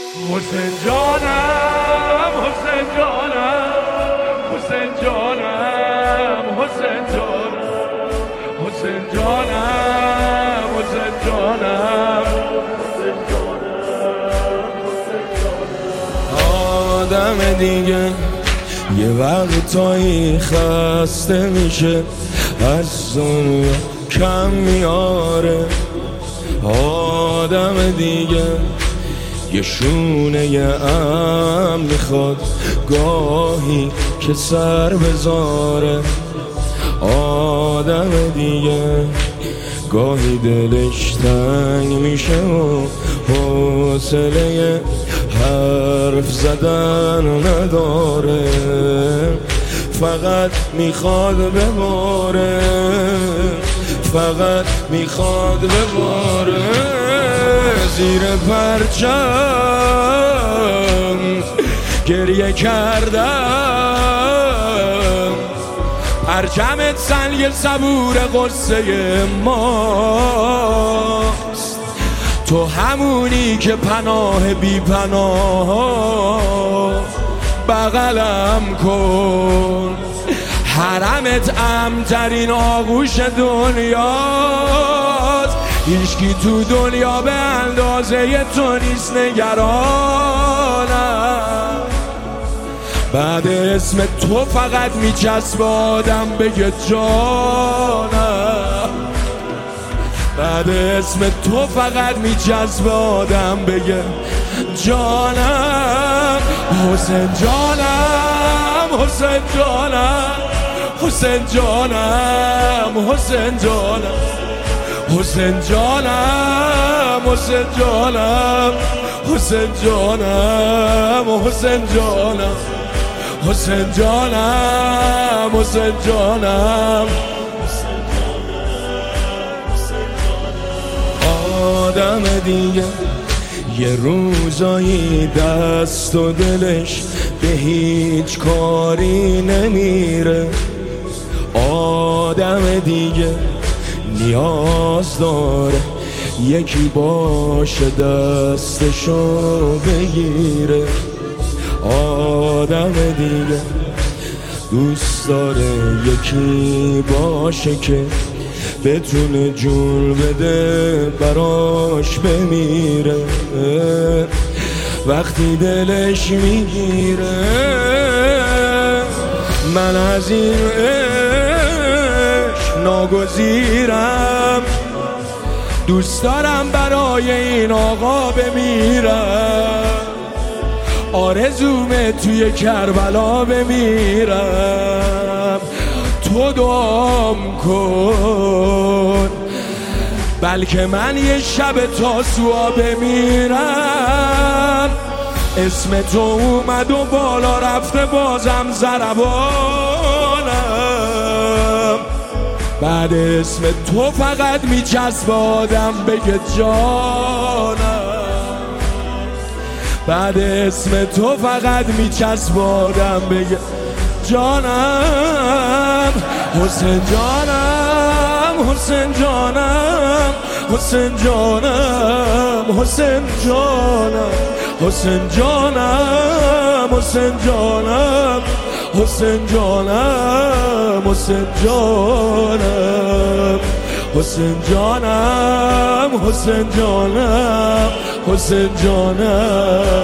حسین جانم حسین جانم حسین جانم حسین جانم حسین جانم حسین جانم حسین جانم آدم دیگه یه وقتایی خسته میشه، از دنیا کم میاره. آدم دیگه یه شونه ام میخواد گاهی که سر بذاره. آدم دیگه گاهی دلش تنگ میشه و حوصله حرف زدن نداره، فقط میخواد بباره، فقط میخواد بباره. زیر پرچم گریه کردم، پرچمت سنگ صبور قصه ماست. تو همونی که پناه بی پناه، بغلم کن. حرمت امترین آغوش دنیاست، هیچکی تو دنیا به اندازه تو نیست. نگرانم بعد اسم تو فقط میچسب آدم بگه جانم. بعد اسم تو فقط میچسب آدم بگه جانم. حسین جانم حسین جانم حسین جانم حسین جانم حسین جانم حسین جانم حسین جانم حسین جانم حسین جانم حسین جانم. آدم دیگه یه روزایی دست و دلش به هیچ کاری نمیره. آدم دیگه نیاز داره یکی باشه دستشو بگیره. آدم دیگه دوست داره یکی باشه که بتونه جون بده براش بمیره. وقتی دلش میگیره من از این عشق ناگزیرم، دوست دارم برای این آقا بمیرم. آرزومه توی کربلا بمیرم. تو دعام کن بلکه من یه شب تاسوعا بمیرم. اسم تو اومد و بالا رفته بازم ضربانم. بعد اسم تو فقط میچسب آدم بگه جانم. بعد اسم تو فقط میچسب آدم بگه جانم. حسین جانم حسین جانم حسین جانم حسین جانم حسین جانم حسین جانم حسین جانم حسین جانم حسین جانم حسین جانم حسین جانم.